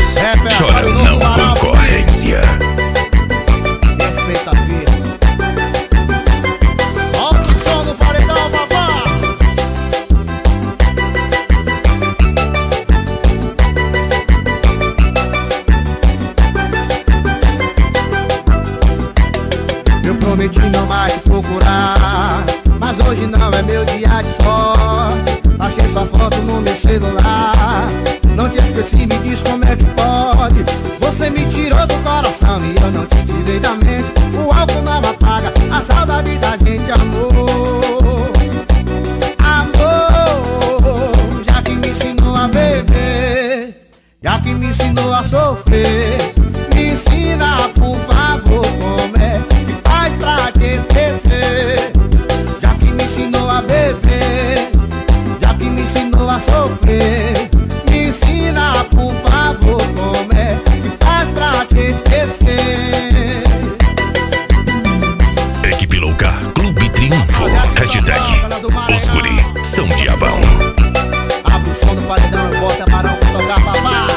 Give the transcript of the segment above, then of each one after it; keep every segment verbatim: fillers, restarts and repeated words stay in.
Santos, Chorão Concorrência. Respeita a vida. Solta o som do paredão, babá. Eu prometi não mais te procurar, mas hoje não é meu dia de sorte. Achei sua foto no meu celular, não te esqueci, me diz como é que pode. Você me tirou do coração e eu não te tirei da mente. O álcool não apaga a saudade da gente, amor. Amor, já que me ensinou a beber, já que me ensinou a sofrer, me ensina, por favor, como é que faz pra te esquecer. Já que me ensinou a beber, já que me ensinou a sofrer, me ensina, por favor, como é que faz pra te esquecer. Equipe Louca, Clube Triunfo. Hashtag Os Guri são diabão. Abre o som do paredão e bota Barão pra tocar, babá.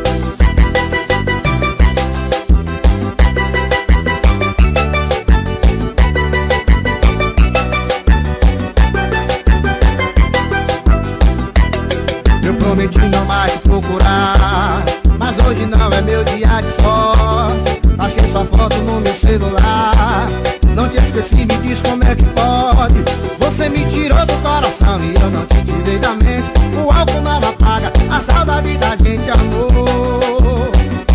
Eu prometi não mais te procurar, mas hoje não é meu dia de sorte. Achei sua foto no meu celular, não te esqueci, me diz como é que pode. Você me tirou do coração e eu não te tirei da mente. O álcool não apaga a saudade da gente, amor.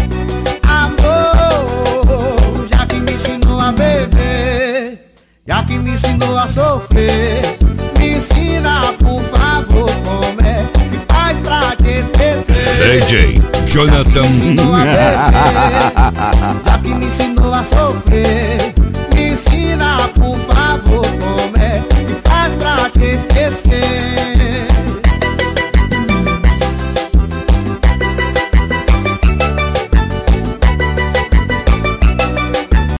Amor, já que me ensinou a beber, já que me ensinou a sofrer, me ensina, por favor, como é que faz pra te esquecer. D J Jonathan. Já que me ensinou a beber, já que me ensinou a sofrer,